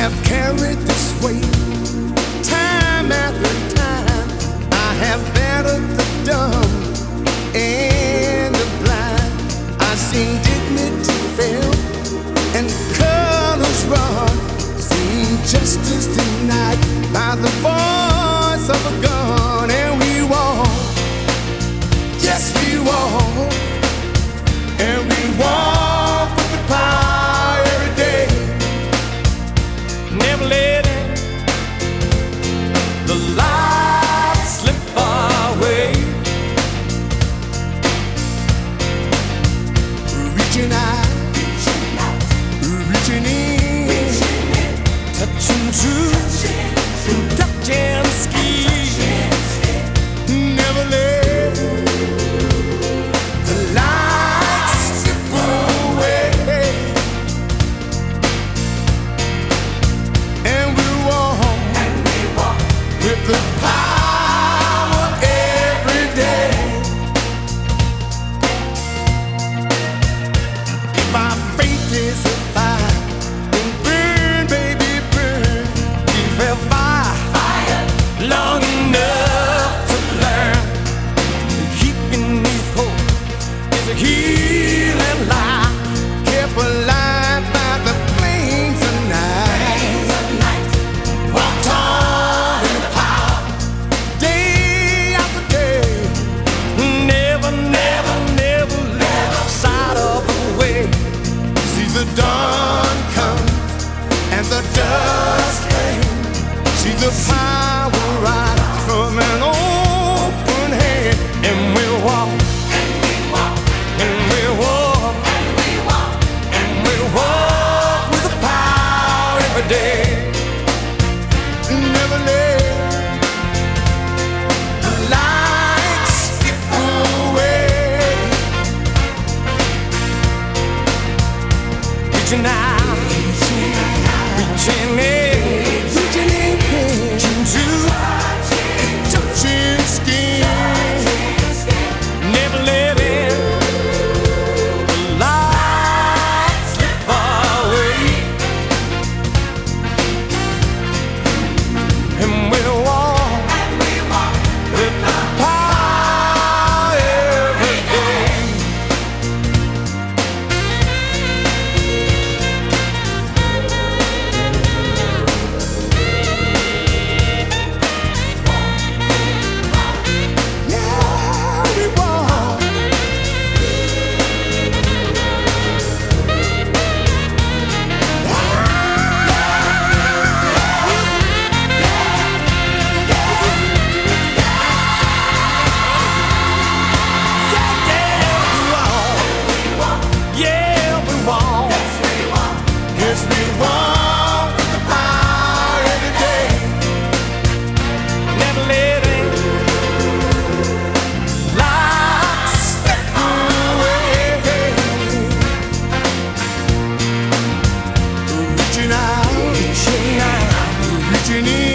have carried this weight time after time. I have battered the dumb and the blind. I've seen dignity fail and colors run. Seen justice denied by the voice of a gun. And we walk, yes we walk, and we walk with the power every day. Never letting the light slip away. Reaching out, reaching in, touching truth, touching skin. Never let the light slip away. And we walk with the power every day. If our faith is a fire, then burn, baby, burn. Keep a fire long enough to learn. Keeping these hope is a healing light, kept alive by the flames of night. Walked on in the power, day after day. Never, never, never lose sight of the way. See the dawn comes and the dusk fades. See the power rise from an open hand. And we walk, and we walk, and we walk, and we walk with the power every day. Never let the light slip away. Reaching out, reaching in, touching skin. Never letting the light slip away. And we walk with the power every day. Yeah, we walk. Yeah, we walk. Yes, we walk with the power every day. Never letting light slip away. Reaching out, reaching in.